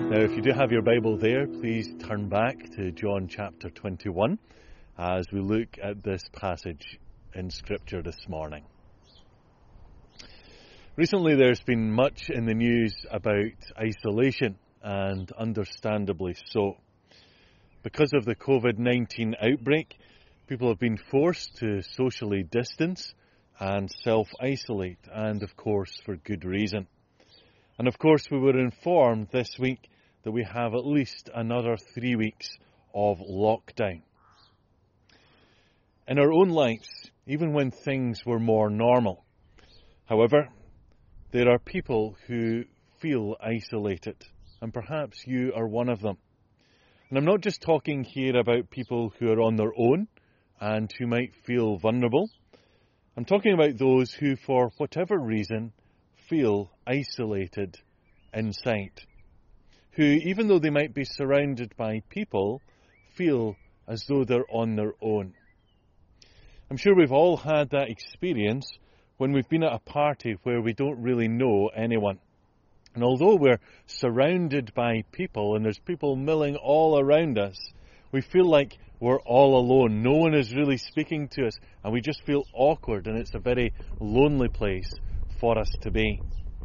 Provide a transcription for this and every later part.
Now, if you do have your Bible there, please turn back to John chapter 21 as we look at this passage in Scripture this morning. Recently, there's been much in the news about isolation, and understandably so. Because of the COVID-19 outbreak, people have been forced to socially distance and self-isolate, and of course for good reason. And of course we were informed this week that we have at least another 3 weeks of lockdown. In our own lives, even when things were more normal, however, there are people who feel isolated, and perhaps you are one of them. And I'm not just talking here about people who are on their own and who might feel vulnerable. I'm talking about those who, for whatever reason, feel isolated inside. Who, even though they might be surrounded by people, feel as though they're on their own. I'm sure we've all had that experience when we've been at a party where we don't really know anyone. And although we're surrounded by people and there's people milling all around us, we feel like we're all alone. No one is really speaking to us, and we just feel awkward, and it's a very lonely place for us to be.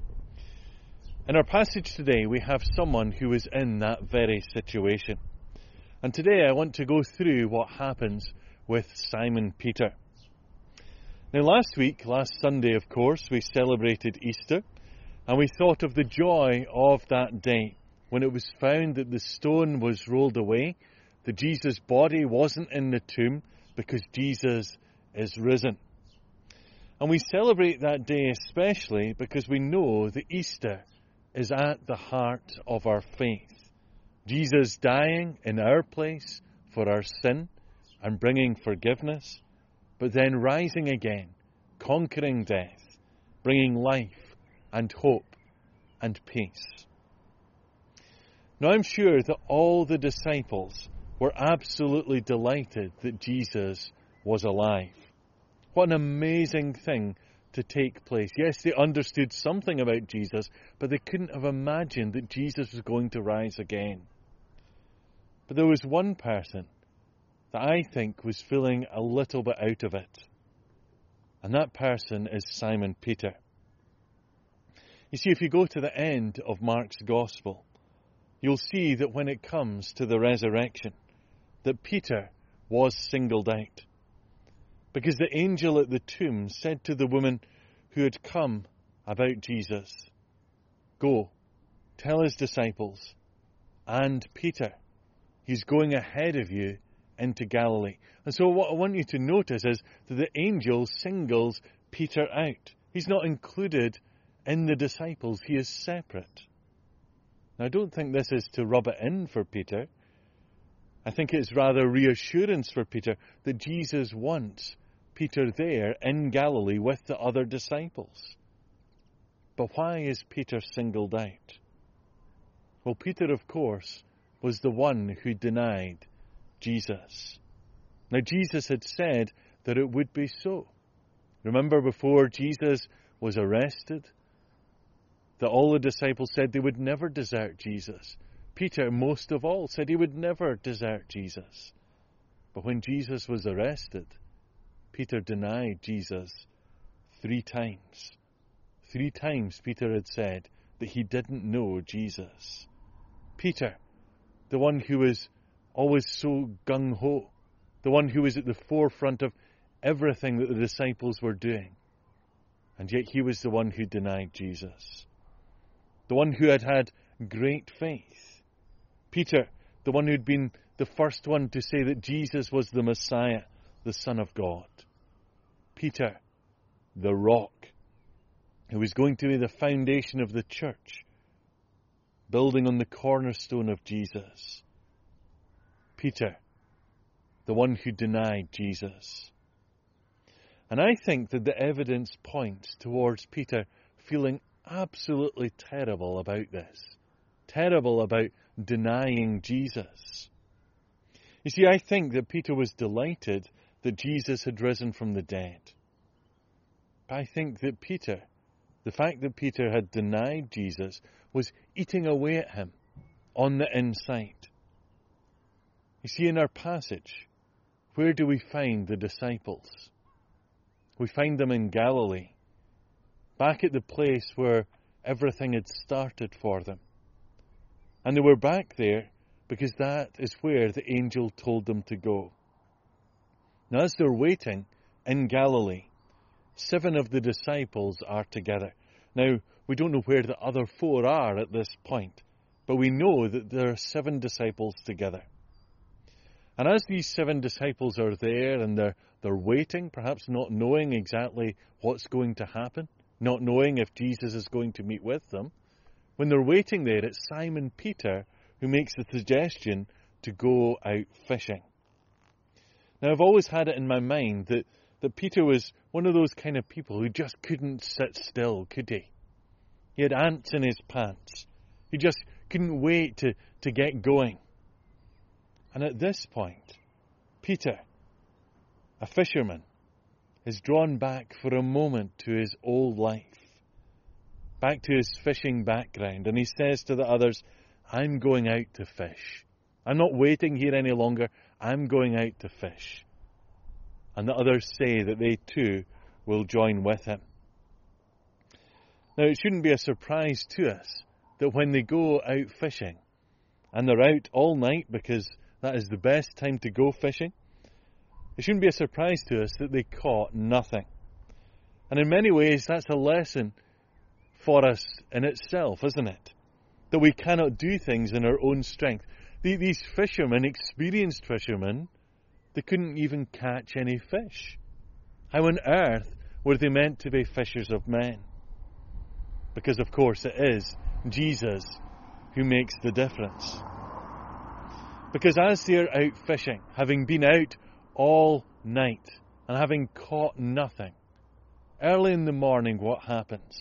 In our passage today, we have someone who is in that very situation. And today I want to go through what happens with Simon Peter. Now last Sunday, of course, we celebrated Easter, and we thought of the joy of that day when it was found that the stone was rolled away, that Jesus' body wasn't in the tomb because Jesus is risen. And we celebrate that day especially because we know that Easter is at the heart of our faith. Jesus dying in our place for our sin and bringing forgiveness, but then rising again, conquering death, bringing life and hope and peace. Now I'm sure that all the disciples were absolutely delighted that Jesus was alive. What an amazing thing to take place. Yes, they understood something about Jesus, but they couldn't have imagined that Jesus was going to rise again. But there was one person that I think was feeling a little bit out of it. And that person is Simon Peter. You see, if you go to the end of Mark's Gospel, you'll see that when it comes to the resurrection, that Peter was singled out. Because the angel at the tomb said to the woman who had come about Jesus, "Go, tell his disciples, and Peter, he's going ahead of you into Galilee." And so what I want you to notice is that the angel singles Peter out. He's not included in the disciples. He is separate. Now, I don't think this is to rub it in for Peter. I think it's rather reassurance for Peter that Jesus wants Peter there in Galilee with the other disciples. But why is Peter singled out? Well, Peter, of course, was the one who denied Jesus. Now, Jesus had said that it would be so. Remember, before Jesus was arrested, that all the disciples said they would never desert Jesus. Peter, most of all, said he would never desert Jesus. But when Jesus was arrested, Peter denied Jesus 3 times. 3 times Peter had said that he didn't know Jesus. Peter, the one who was always so gung-ho, the one who was at the forefront of everything that the disciples were doing. And yet he was the one who denied Jesus. The one who had had great faith. Peter, the one who'd been the first one to say that Jesus was the Messiah, the Son of God. Peter, the rock, who was going to be the foundation of the church, building on the cornerstone of Jesus. Peter, the one who denied Jesus. And I think that the evidence points towards Peter feeling absolutely terrible about this. Terrible about denying Jesus. You see, I think that Peter was delighted that Jesus had risen from the dead. But I think that the fact that Peter had denied Jesus, was eating away at him. on the inside. You see, in our passage, where do we find the disciples? We find them in Galilee, back at the place where everything had started for them. And they were back there because that is where the angel told them to go. Now, as they're waiting in Galilee, 7 of the disciples are together. Now, we don't know where the other 4 are at this point, but we know that there are 7 disciples together. And as these 7 disciples are there and they're waiting, perhaps not knowing exactly what's going to happen, not knowing if Jesus is going to meet with them, when they're waiting there, it's Simon Peter who makes the suggestion to go out fishing. Now, I've always had it in my mind that Peter was one of those kind of people who just couldn't sit still, could he? He had ants in his pants. He just couldn't wait to get going. And at this point, Peter, a fisherman, is drawn back for a moment to his old life, back to his fishing background, and he says to the others, I'm going out to fish. I'm not waiting here any longer. I'm going out to fish. And the others say that they too will join with him. Now, it shouldn't be a surprise to us that when they go out fishing, and they're out all night because that is the best time to go fishing, it shouldn't be a surprise to us that they caught nothing. And in many ways, that's a lesson for us in itself, isn't it? That we cannot do things in our own strength. These fishermen, experienced fishermen, they couldn't even catch any fish. How on earth were they meant to be fishers of men? Because, of course, it is Jesus who makes the difference. Because as they're out fishing, having been out all night and having caught nothing, early in the morning, what happens?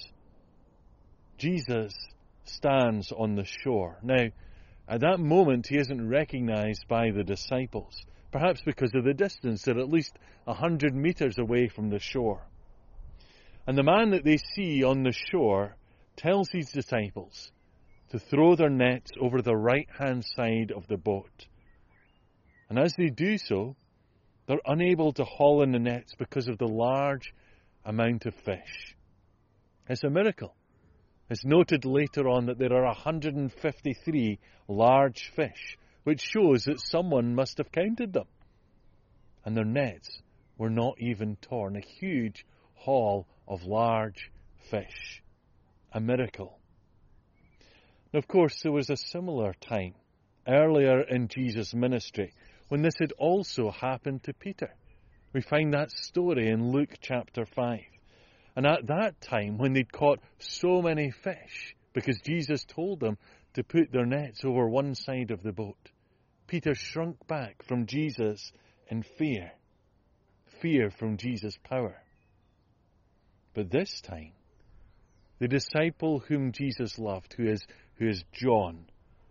Jesus stands on the shore. Now, at that moment, he isn't recognized by the disciples, perhaps because of the distance. They're at least 100 meters away from the shore. And the man that they see on the shore tells his disciples to throw their nets over the right-hand side of the boat. And as they do so, they're unable to haul in the nets because of the large amount of fish. It's a miracle. It's noted later on that there are 153 large fish, which shows that someone must have counted them. And their nets were not even torn. A huge haul of large fish. A miracle. Now, of course, there was a similar time earlier in Jesus' ministry when this had also happened to Peter. We find that story in Luke chapter 5. And at that time, when they'd caught so many fish, because Jesus told them to put their nets over one side of the boat, Peter shrunk back from Jesus in fear. Fear from Jesus' power. But this time, the disciple whom Jesus loved, who is John,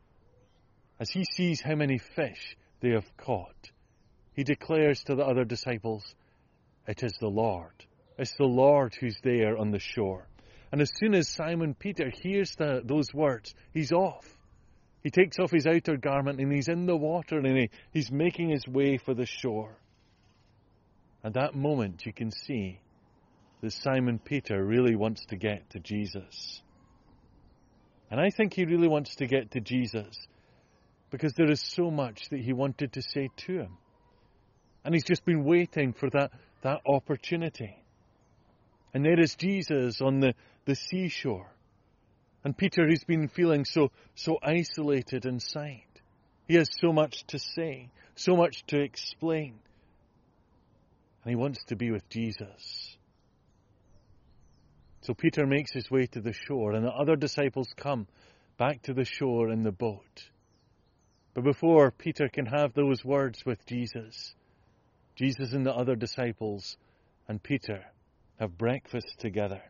as he sees how many fish they have caught, he declares to the other disciples, it is the Lord. It's the Lord who's there on the shore. And as soon as Simon Peter hears those words, he's off. He takes off his outer garment and he's in the water and he's making his way for the shore. At that moment you can see that Simon Peter really wants to get to Jesus. And I think he really wants to get to Jesus because there is so much that he wanted to say to him. And he's just been waiting for that opportunity. And there is Jesus on the seashore. And Peter, who's been feeling so isolated inside. He has so much to say, so much to explain. And he wants to be with Jesus. So Peter makes his way to the shore, and the other disciples come back to the shore in the boat. But before Peter can have those words with Jesus, Jesus and the other disciples and Peter have breakfast together.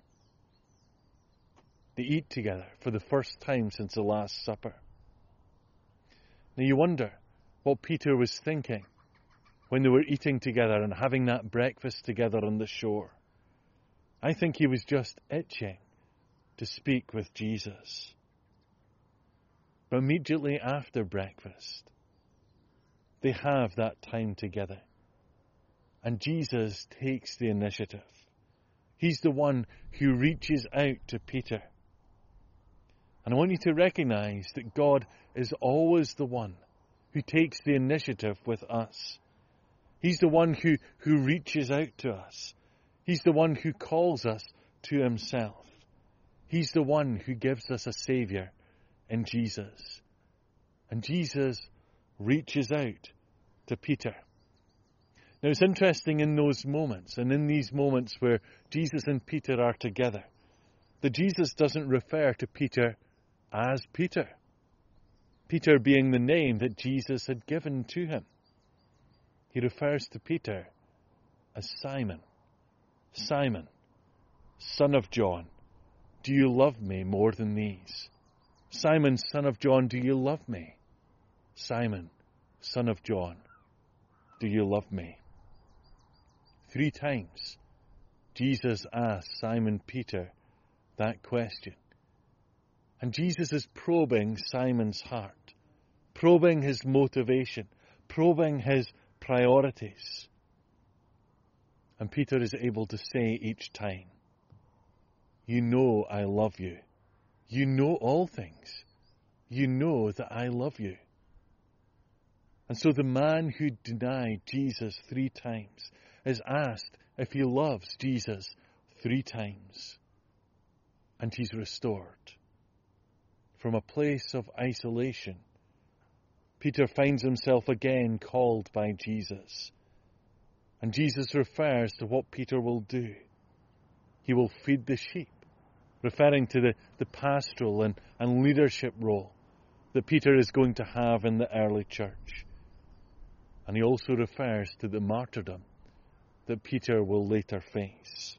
They eat together for the first time since the Last Supper. Now you wonder what Peter was thinking when they were eating together and having that breakfast together on the shore. I think he was just itching to speak with Jesus. But immediately after breakfast, they have that time together. And Jesus takes the initiative. He's the one who reaches out to Peter. And I want you to recognize that God is always the one who takes the initiative with us. He's the one who reaches out to us. He's the one who calls us to himself. He's the one who gives us a Saviour in Jesus. And Jesus reaches out to Peter. Now it's interesting in those moments, and in these moments where Jesus and Peter are together, that Jesus doesn't refer to Peter as Peter. Peter being the name that Jesus had given to him. He refers to Peter as Simon. Simon, son of John, do you love me more than these? Simon, son of John, do you love me? Simon, son of John, do you love me? 3 times Jesus asked Simon Peter that question. And Jesus is probing Simon's heart, probing his motivation, probing his priorities. And Peter is able to say each time, you know I love you. You know all things. You know that I love you. And so the man who denied Jesus 3 times is asked if he loves Jesus 3 times. And he's restored. From a place of isolation, Peter finds himself again called by Jesus. And Jesus refers to what Peter will do. He will feed the sheep, referring to the pastoral and leadership role that Peter is going to have in the early church. And he also refers to the martyrdom that Peter will later face.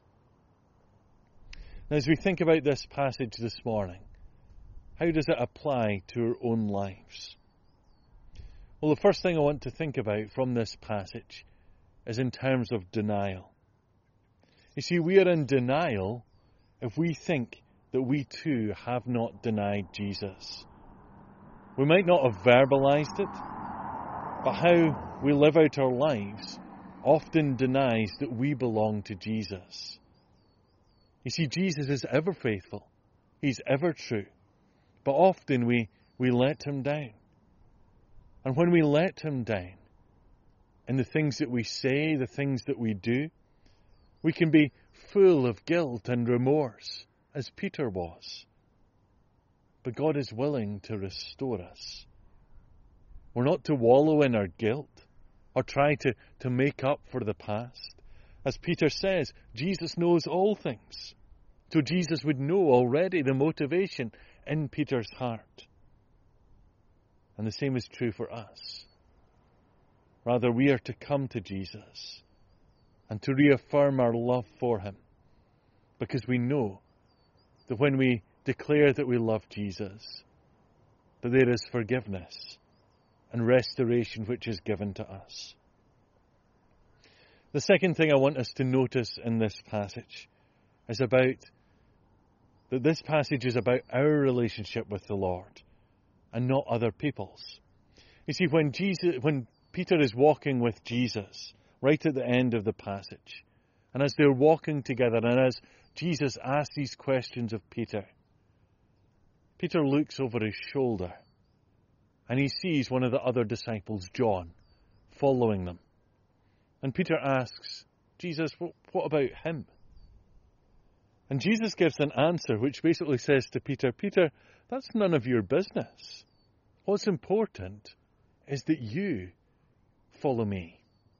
Now, as we think about this passage this morning, how does it apply to our own lives? Well, the first thing I want to think about from this passage is in terms of denial. You see, we are in denial if we think that we too have not denied Jesus. We might not have verbalized it, but how we live out our lives often denies that we belong to Jesus. You see, Jesus is ever faithful. He's ever true. But often we let him down. And when we let him down, in the things that we say, the things that we do, we can be full of guilt and remorse, as Peter was. But God is willing to restore us. We're not to wallow in our guilt or try to make up for the past. As Peter says, Jesus knows all things. So Jesus would know already the motivation in Peter's heart. And the same is true for us. Rather, we are to come to Jesus and to reaffirm our love for him, because we know that when we declare that we love Jesus, that there is forgiveness and restoration which is given to us. The second thing I want us to notice in this passage is that this passage is about our relationship with the Lord and not other people's. You see, when Peter is walking with Jesus, right at the end of the passage, and as they're walking together, and as Jesus asks these questions of Peter, Peter looks over his shoulder, and he sees one of the other disciples, John, following them. And Peter asks, Jesus, what about him? And Jesus gives an answer which basically says to Peter, Peter, that's none of your business. What's important is that you follow me.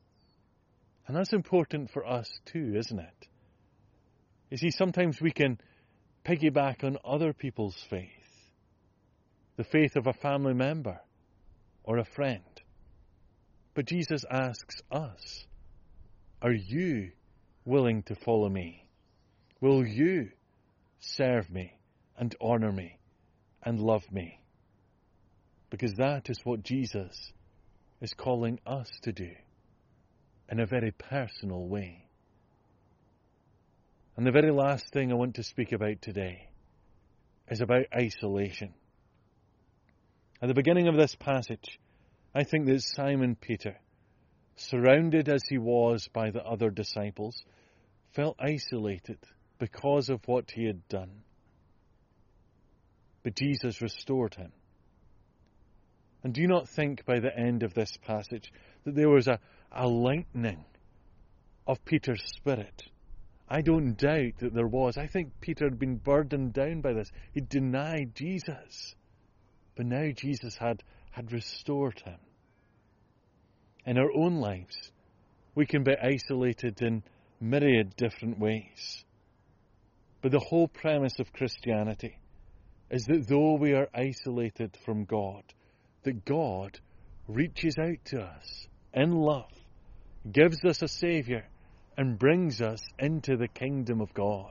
And that's important for us too, isn't it? You see, sometimes we can piggyback on other people's faith. The faith of a family member or a friend. But Jesus asks us, are you willing to follow me? Will you serve me and honor me and love me? Because that is what Jesus is calling us to do in a very personal way. And the very last thing I want to speak about today is about isolation. At the beginning of this passage, I think that Simon Peter, surrounded as he was by the other disciples, felt isolated because of what he had done. But Jesus restored him. And do you not think by the end of this passage that there was a lightening of Peter's spirit? I don't doubt that there was. I think Peter had been burdened down by this. He denied Jesus. But now Jesus had restored him. In our own lives, we can be isolated in myriad different ways. But the whole premise of Christianity is that though we are isolated from God, that God reaches out to us in love, gives us a Saviour, and brings us into the kingdom of God.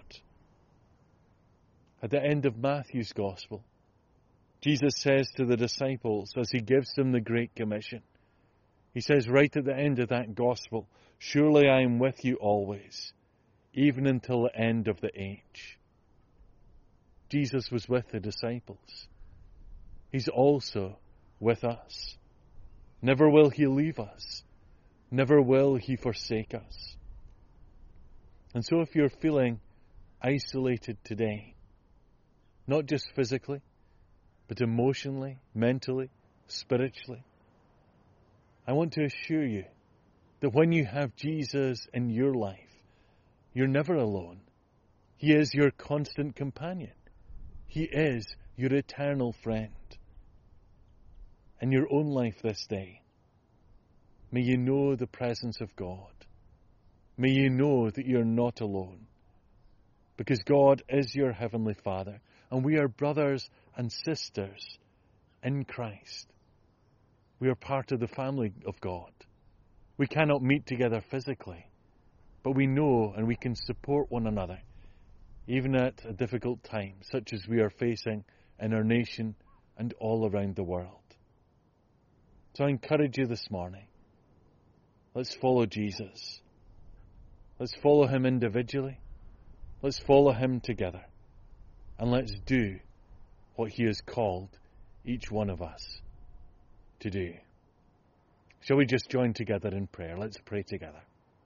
At the end of Matthew's Gospel, Jesus says to the disciples as he gives them the Great Commission, he says right at the end of that Gospel, "Surely I am with you always, even until the end of the age." Jesus was with the disciples. He's also with us. Never will he leave us. Never will he forsake us. And so if you're feeling isolated today, not just physically, but emotionally, mentally, spiritually, I want to assure you that when you have Jesus in your life, you're never alone. He is your constant companion. He is your eternal friend. In your own life this day, may you know the presence of God. May you know that you're not alone, because God is your Heavenly Father, and we are brothers and sisters in Christ. We are part of the family of God. We cannot meet together physically, but we know and we can support one another, even at a difficult time, such as we are facing in our nation and all around the world. So I encourage you this morning, let's follow Jesus. Let's follow him individually. Let's follow him together. And let's do what he has called each one of us to do. Shall we just join together in prayer? Let's pray together.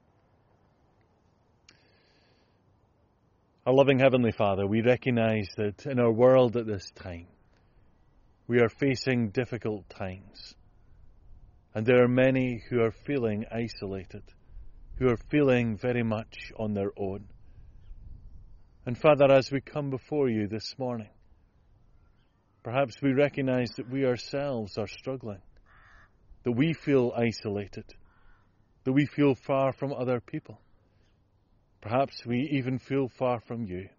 Our loving Heavenly Father, we recognize that in our world at this time, we are facing difficult times. And there are many who are feeling isolated, who are feeling very much on their own. And Father, as we come before you this morning, perhaps we recognize that we ourselves are struggling, that we feel isolated, that we feel far from other people. Perhaps we even feel far from you.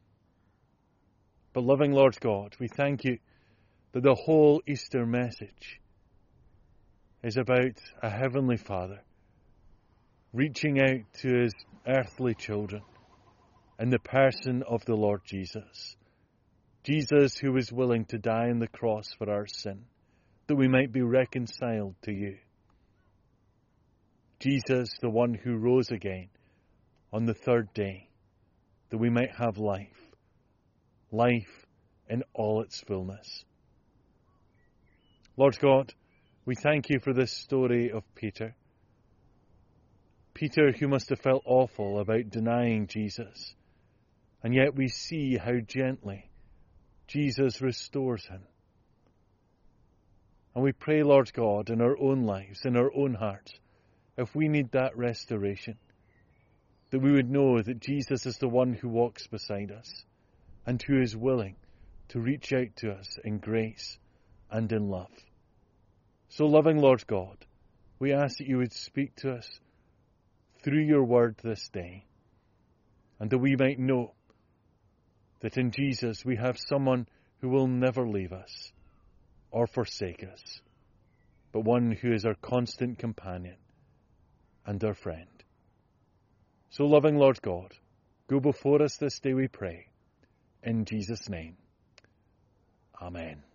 But loving Lord God, we thank you that the whole Easter message is about a Heavenly Father reaching out to his earthly children in the person of the Lord Jesus. Jesus who was willing to die on the cross for our sin, that we might be reconciled to you. Jesus, the one who rose again on the third day, that we might have life, life in all its fullness. Lord God, we thank you for this story of Peter. Peter, who must have felt awful about denying Jesus, and yet we see how gently Jesus restores him. And we pray, Lord God, in our own lives, in our own hearts, if we need that restoration, that we would know that Jesus is the one who walks beside us and who is willing to reach out to us in grace and in love. So, loving Lord God, we ask that you would speak to us through your word this day, and that we might know that in Jesus we have someone who will never leave us or forsake us, but one who is our constant companion and our friend. So, loving Lord God, go before us this day, we pray, in Jesus' name. Amen.